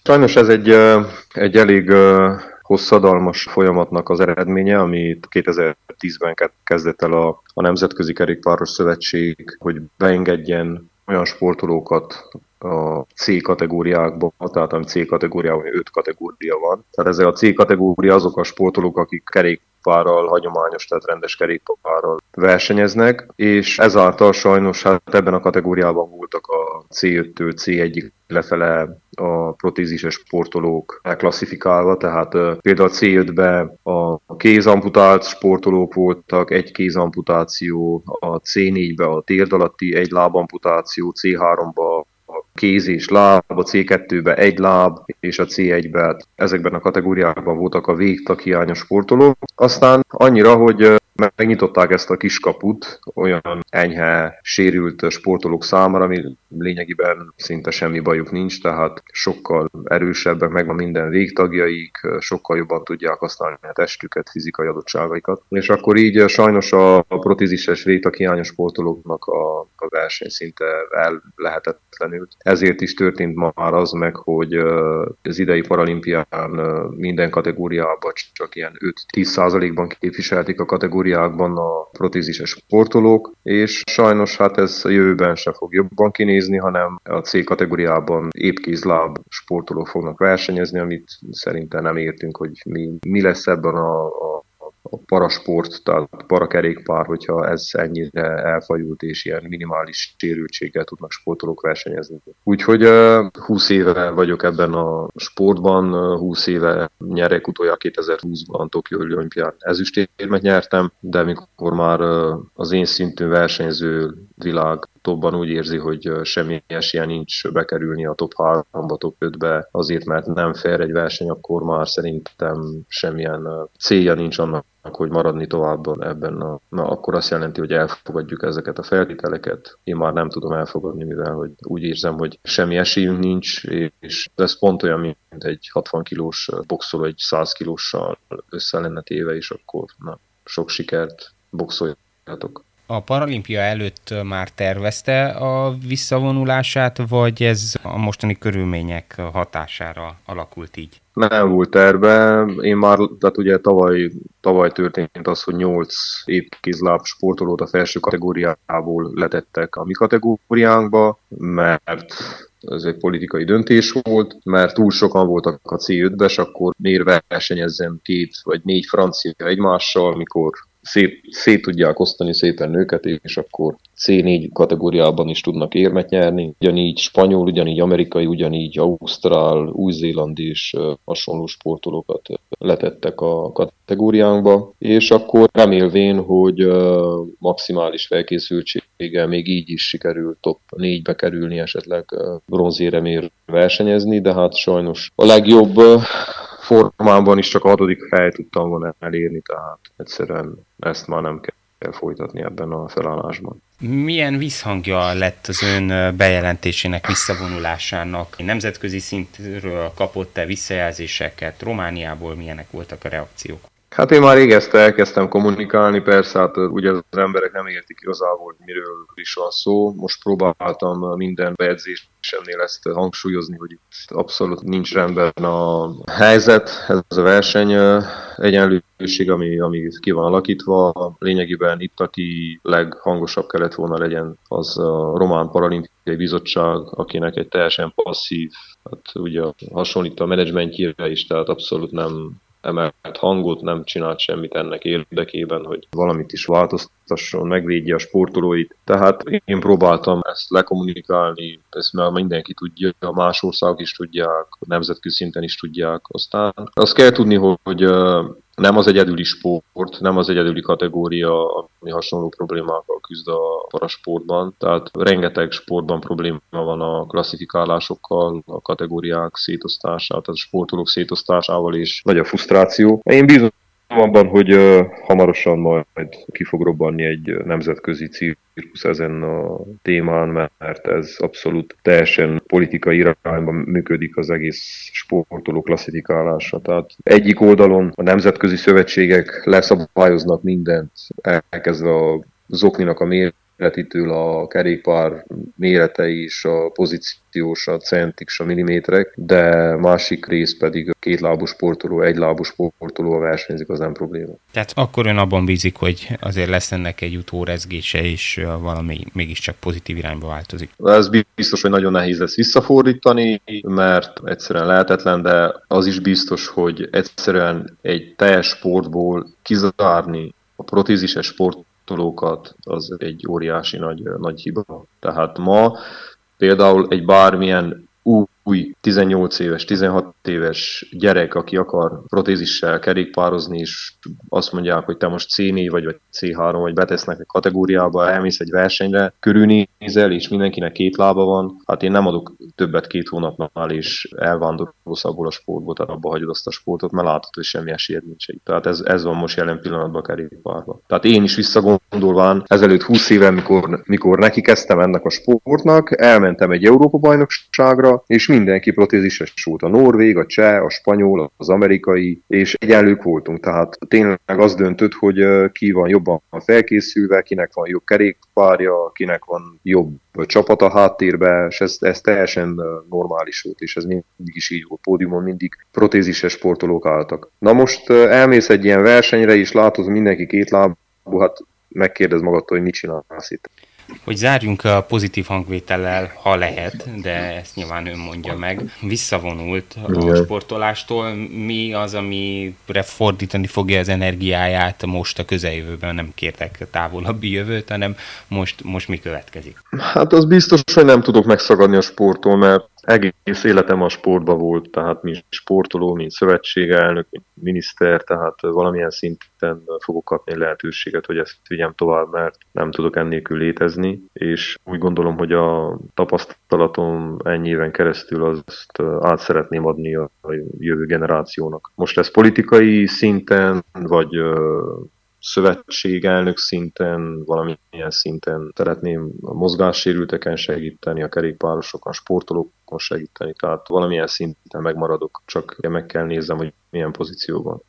Sajnos ez egy elég hosszadalmas folyamatnak az eredménye, amit 2010-ben kezdett el a Nemzetközi Kerékpáros Szövetség, hogy beengedjen olyan sportolókat a C kategóriákba, tehát a C kategóriában 5 kategória van. Tehát ez a C kategória azok a sportolók, akik kerékpárral, hagyományos, tehát rendes kerékpárral versenyeznek, és ezáltal sajnos ebben a kategóriában voltak a C5-től C1-ig lefele a protézises sportolók elklasszifikálva, tehát például a C5-ben a kézamputált sportolók voltak, egy kézamputáció, a C4-ben a térd alatti egy lábamputáció, C3-ban a kéz és láb, a C2-ben egy láb, és a C1-ben ezekben a kategóriákban voltak a végtaghiányos sportolók. Aztán annyira, hogy megnyitották ezt a kiskaput olyan enyhe sérült sportolók számára, ami lényegében szinte semmi bajuk nincs, tehát sokkal erősebbek, megvan minden végtagjaik, sokkal jobban tudják használni a testüket, fizikai adottságaikat. És akkor így sajnos a protézises végtaghiányos sportolóknak a verseny szinte ellehetetlenült. Ezért is történt már az meg, hogy az idei paralimpián minden kategóriában csak ilyen 5-10%-ban képviselték a kategóriákban a protézises sportolók, és sajnos ez a jövőben se fog jobban kinézni, hanem a C kategóriában épkézláb sportolók fognak versenyezni, amit szerintem nem értünk, hogy mi lesz ebben a parasport, tehát parakerékpár, hogyha ez ennyire elfajult és ilyen minimális sérültséggel tudnak sportolók versenyezni. Úgyhogy 20 éve vagyok ebben a sportban, 20 éve nyerek, utoljára 2020-ban Tokió olimpián ezüstérmet nyertem, de mikor már az én szintű versenyző világ topban úgy érzi, hogy semmi esélye nincs bekerülni a top 3-ba, top 5-be, azért mert nem fair egy verseny, akkor már szerintem semmilyen célja nincs annak, hogy maradni tovább ebben. Akkor azt jelenti, hogy elfogadjuk ezeket a feltételeket. Én már nem tudom elfogadni, mivel hogy úgy érzem, hogy semmi esélyünk nincs, és ez pont olyan, mint egy 60 kilós boxoló egy 100 kilóssal össze lenne téve, és akkor sok sikert, boxoljatok. A paralimpia előtt már tervezte a visszavonulását, vagy ez a mostani körülmények hatására alakult így? Nem volt terve. Én már, tehát ugye tavaly történt az, hogy 8 épkézláb sportolót a felső kategóriából letettek a mi kategóriánkba, mert ez egy politikai döntés volt, mert túl sokan voltak a C5-be, és akkor miért versenyezzen 2 vagy 4 francia egymással, mikor szét tudják osztani szépen őket, és akkor C4 kategóriában is tudnak érmet nyerni. Ugyanígy spanyol, ugyanígy amerikai, ugyanígy ausztrál, új-zéland és hasonló sportolókat letettek a kategóriánkba, és akkor remélvén, hogy maximális felkészültséggel még így is sikerült top 4-be kerülni, esetleg bronzéremért versenyezni, de hát sajnos a legjobb formában is csak a 6. hely tudtam volna elérni, tehát egyszerűen ezt már nem kell folytatni ebben a felállásban. Milyen visszhangja lett az ön bejelentésének, visszavonulásának? Nemzetközi szintről kapott-e visszajelzéseket? Romániából milyenek voltak a reakciók? Hát én már rég ezt elkezdtem kommunikálni, persze, hát ugye az emberek nem értik igazából, hogy miről is van szó. Most próbáltam minden bejegyzésemnél ezt hangsúlyozni, hogy itt abszolút nincs rendben a helyzet, ez a verseny egyenlőség, ami ki van alakítva. Lényegében itt, aki leghangosabb kellett volna legyen, az a Román Paralimpiai Bizottság, akinek egy teljesen passzív, hát ugye hasonlít a menedzsmentjére is, tehát abszolút nem emelt hangot, nem csinált semmit ennek érdekében, hogy valamit is változtasson, megvédje a sportolóit. Tehát én próbáltam ezt lekommunikálni, ezt már mindenki tudja, más országok is tudják, nemzetközi szinten is tudják. Aztán azt kell tudni, hogy nem az egyedüli sport, nem az egyedüli kategória, ami hasonló problémákkal küzd a parasportban. Tehát rengeteg sportban probléma van a klasszifikálásokkal, a kategóriák szétosztásával, tehát a sportolók szétosztásával, és nagy a frusztráció. Én bízom abban, hogy hamarosan majd ki fog robbanni egy nemzetközi cirkusz ezen a témán, mert ez abszolút teljesen politikai irányban működik az egész sportoló klasszifikálása. Tehát egyik oldalon a nemzetközi szövetségek leszabályoznak mindent, elkezdve a zokninak a életitől a kerékpár mérete is, a pozíciós, a centik, a milliméterek, de másik rész pedig kétlábú sportoló, egylábú sportoló versenyzik, az nem probléma. Tehát akkor ön abban bízik, hogy azért lesz ennek egy utórezgése, és valami mégiscsak pozitív irányba változik. Ez biztos, hogy nagyon nehéz lesz visszafordítani, mert egyszerűen lehetetlen, de az is biztos, hogy egyszerűen egy teljes sportból kizárni a protézises sportolókat, az egy óriási nagy hiba. Tehát ma például egy bármilyen új 18 éves, 16 éves gyerek, aki akar protézissel kerékpározni, és azt mondják, hogy te most C4 vagy C3, vagy betesznek egy kategóriába, elmész egy versenyre, körülnézel, és mindenkinek két lába van, hát én nem adok többet 2 hónapnál, és elvándorolsz abból a sportból, tehát abba hagyod azt a sportot, mert látod, hogy semmi esélyed nincs. Tehát ez van most jelen pillanatban a kerékpárban. Tehát én is visszagondolván, ezelőtt 20 éve, mikor neki kezdtem ennek a sportnak, elmentem egy Európa-bajnokságra, és mindenki protézises volt, a norvég, a cseh, a spanyol, az amerikai, és egyenlők voltunk. Tehát tényleg az döntött, hogy ki van jobban felkészülve, kinek van jobb kerékpárja, kinek van jobb csapat a háttérbe, és ez teljesen normális volt, és ez mindig is így volt. Pódiumon mindig protézises sportolók álltak. Na most elmész egy ilyen versenyre, és látod, mindenki kétlábú, hát megkérdez magadtól, hogy mit csinálsz itt. Hogy zárjunk a pozitív hangvétellel, ha lehet, de ezt nyilván ön mondja meg. Visszavonult a sportolástól. Mi az, amire fordítani fogja az energiáját most a közeljövőben? Nem kértek távolabbi jövőt, hanem most mi következik? Hát az biztos, hogy nem tudok megszagadni a sporttól, mert egész életem a sportban volt, tehát mint sportoló, mint szövetségelnök, mint miniszter, tehát valamilyen szinten fogok kapni lehetőséget, hogy ezt vigyem tovább, mert nem tudok ennélkül létezni, és úgy gondolom, hogy a tapasztalatom ennyi éven keresztül azt át szeretném adni a jövő generációnak. Most ez politikai szinten, vagy szövetségelnök szinten, valamilyen szinten szeretném a mozgássérülteken segíteni, a kerékpárosokon, sportolókon segíteni, tehát valamilyen szinten megmaradok, csak meg kell néznem, hogy milyen pozícióban.